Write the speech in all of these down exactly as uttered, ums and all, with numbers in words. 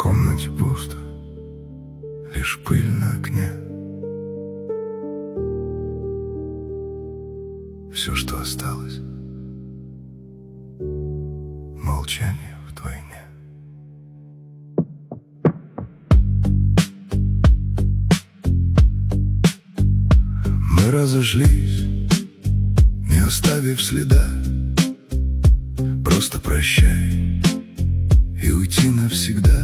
комнате пусто, лишь пыль на окне. Все, что осталось, молчание вдвойне. Мы разошлись, не оставив следа. Просто прощай и уйти навсегда.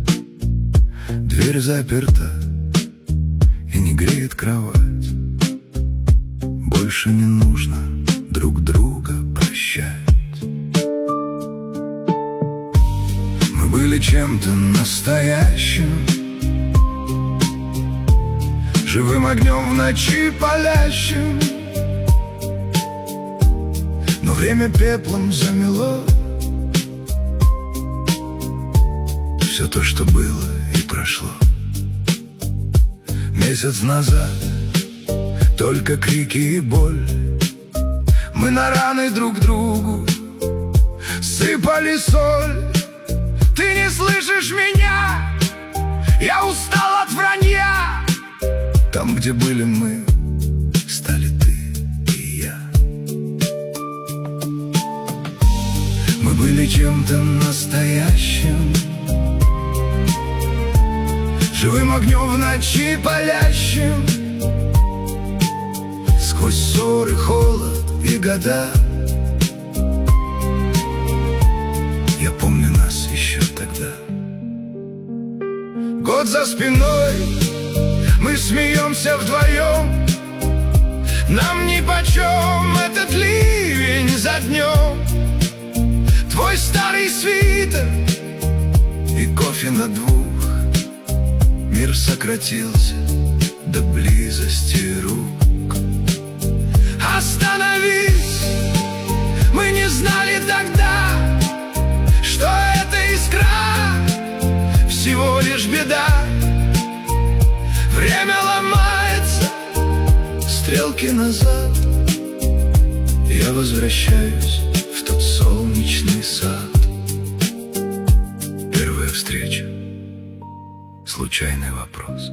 Дверь заперта и не греет кровать. Больше не нужно друг друга прощать. Мы были чем-то настоящим, живым огнем в ночи палящим. Но время пеплом замело все то, что было и прошло. Месяц назад только крики и боль. Мы на раны друг другу сыпали соль. Ты не слышишь меня, я устал от вранья. Там, где были мы, стали ты и я. Мы были чем-то настоящим, живым огнем в ночи палящим. Сквозь ссоры, холод и года я помню нас еще тогда. Год за спиной, мы смеемся вдвоем. Нам нипочем этот ливень за днем. Твой старый свитер и кофе на двух. Мир сократился до близости рук. Остановись, мы не знали тогда, что эта искра всего лишь беда. Время ломается, стрелки назад. Я возвращаюсь в тот солнечный сад. Первая встреча, случайный вопрос.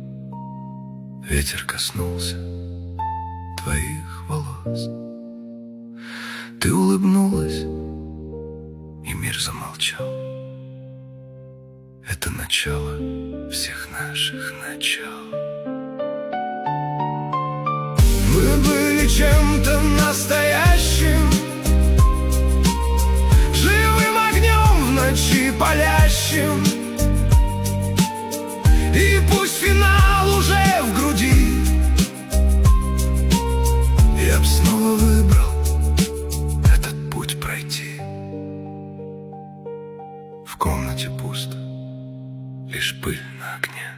Ветер коснулся твоих волос. Ты улыбнулась, и мир замолчал. Это начало всех наших начал. Мы были чем-то настоящим, живым огнем в ночи палящим. И пусть финал уже в груди, я б снова выбрал этот путь пройти. В комнате пусто, лишь пыль на окне.